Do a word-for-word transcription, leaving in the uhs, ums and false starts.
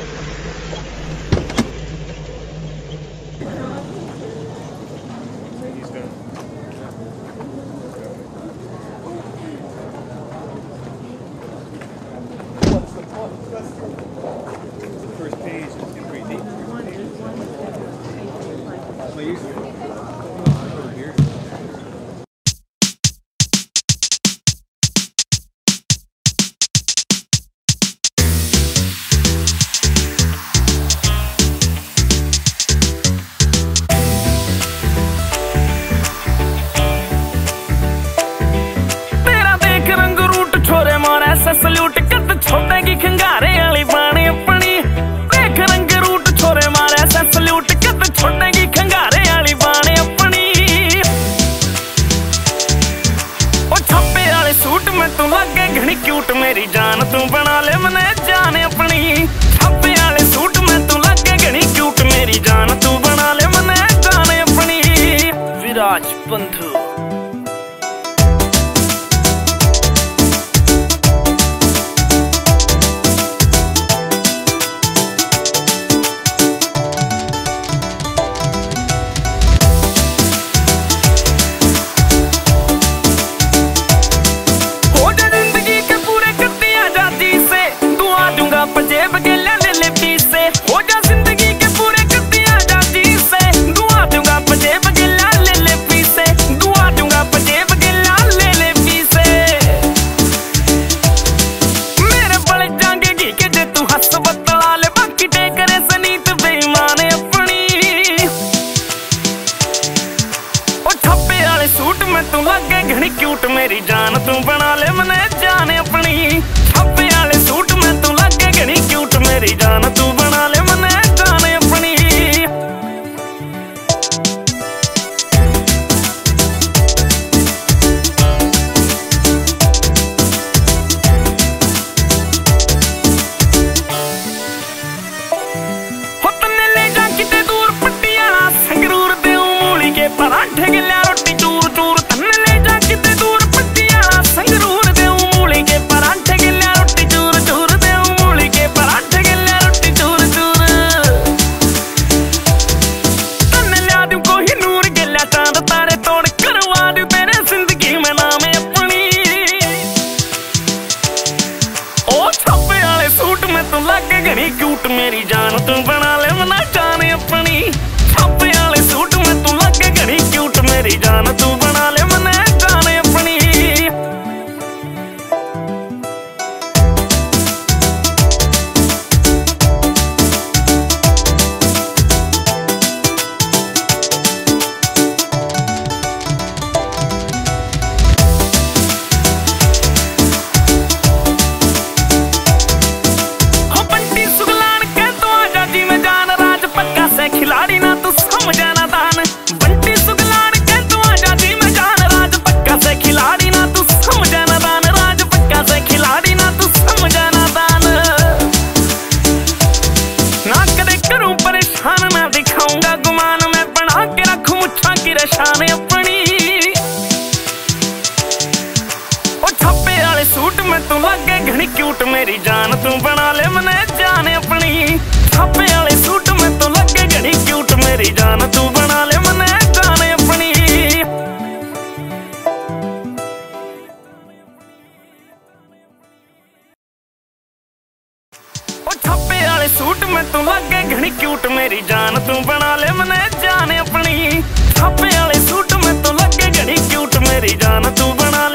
Salute कद छोड़ेगी खंगारे वाली बाणी अपनी। देख रंग रूट छोरे मारे से सल्यूट कद छोड़ेगी खंगारे वाली बाणी अपनी। ओ छापे वाले सूट में तू लगे घनी क्यूट मेरी जान तू बना ले मने जान अपनी। छापे वाले सूट में तू लगे घनी क्यूट मेरी जान तू बना ले मने जान अपनी। विराज बंधु जेब के ले ले पीस से हो जा जिंदगी के पूरे करती आजादी से। दुआ दूंगा पजेब के ले ले पीस से। दुआ दूंगा पजेब के ले ले पीस से। मेरे बड़े जांगेगी के जे तू हंस बतला ले बाकी टेकरे सनीत बेईमान अपनी। ओ छापे वाले सूट में तू लगे घनी क्यूट मेरी जान तू बना ले मने जान अपनी। छापे वाले सूट में तू लगे घनी क्यूट मेरी जान तू बना ले मने जान अपनी। हो तन्ने ले जा किते दूर पटियाला संगरूर दे मूली के परांठे के लिया रोटी चूर चूर। तन्ने ले जा किते दूर पटियाला संगरूर दे मूली के परांठे के लिया रोटी चूर चूर। दे मूली के परांठे के लिया रोटी चूर चूर। तन्ने लिया दूं कोई नूर के लिया चांद तारे तोड़ करवा दूं तेरे जिंदगी में नाम अपनी। ओ छापे वाले सूट में तू लगे घनी क्यूट मेरी जान तू बना ले मना जान अपनी। छापे वाले सूट में तू लगे घनी क्यूट मेरी जान तू बना ले मना जान अपनी। हो बंटी सुगलान के तो आजा जी में जान राज पक्का से खिलाड़ी ना तू समझा ना दान। बंटी सुगलान के तो आजा जी में जान राज पक्का से खिलाड़ी ना तू समझा ना दान। राज पक्का से खिलाड़ी ना तू समझा ना दान। ना कदे करूं परेशान ना दिखाऊंगा गुमान मैं बना के रखूं मुच्छां की रशान अपनी। ओ छापे वाले सूट में तू लगे घनी क्यूट मेरी जान तू बना ले मने जान अपनी। छापे वाले सूट में तू लगे घनी क्यूट मेरी जान तू बना ले मने जान अपनी। ओ छापे वाले सूट में तू लगे घनी क्यूट मेरी जान तू बना ले मने जान अपनी। छापे वाले सूट में तू लगे घनी क्यूट मेरी जान तू बना